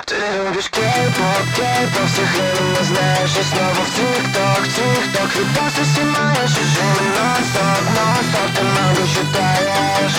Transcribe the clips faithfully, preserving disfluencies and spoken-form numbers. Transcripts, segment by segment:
Ты любишь кей-поп, кей-поп, всех именно знаешь. И снова в тик-ток, тик-ток, видосы снимаешь. Режим нон-стоп, нон-стоп, ты мангу читаешь.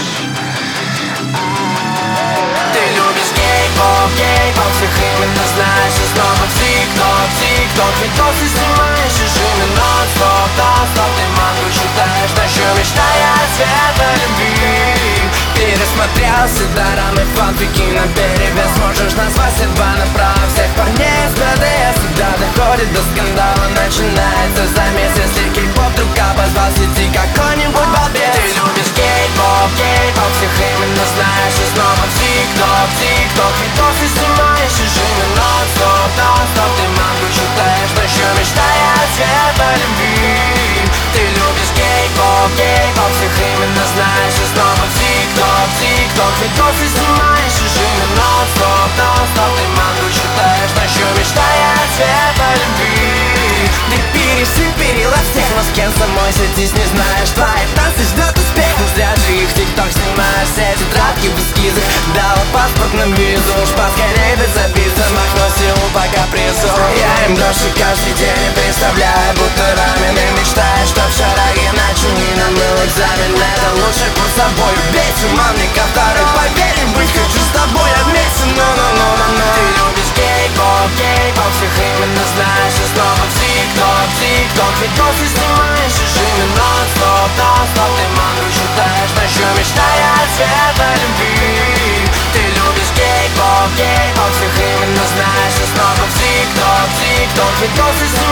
Ты любишь кей-поп, кей-поп, всех именно знаешь. И снова в тик-ток, тик-ток, видосы снимаешь. Режим нон-стоп, нон-стоп, ты мангу читаешь. Ночью мечтая о светлой любви. Пересмотрел все дорамы, фанфики наперевес. Можешь назвать слепа направо всех парней с бэ дэ эс. Когда доходит до скандала, начинается замес. Если кей-поп вдруг обозвал сети какой-нибудь балбес. Ты любишь кей-поп, кей-поп, всех именно знаешь. И снова в тик-ток, тик-ток, видосы снимаешь. Режимы нон-стоп, нон-стоп, ты мангу читаешь. Ночью мечтая о светлой любви. Ты любишь кей-поп, кей-поп, всех именно знаешь. И снова в тик-ток, тик-ток, видосы снимаешь. Режимы нон-стоп, нон-стоп, ты мангу читаешь. Ночью мечтая о светлой любви. Ты пересып, перелаз всех, но с кем самой садись не знаешь. Твои танцы ждет успех, но зря же их тик-ток снимаешь. Все тетрадки в эскизах, дала паспорт на визу. Уж поскорей без обид, замахну силу по капризу. Я им брошу каждый день и представляю, будто рамен. И мечтаю, чтоб шараги начали на мыл экзамен. Это лучший путь с собой убить уманника второй. Поверь, быть хочу с тобой вместе, но-но-но-но-но. Ты любишь кей-поп, кей-поп, всех именно знаешь. И снова в тик-ток, тик-ток, видосы снимаешь. Режимы нон-стоп, нон-стоп, ты мангу читаешь. Ночью мечтая о светлой любви. Ты любишь кей-поп, кей-поп, всех именно знаешь. И снова в тик-ток, тик-ток, видосы снимаешь.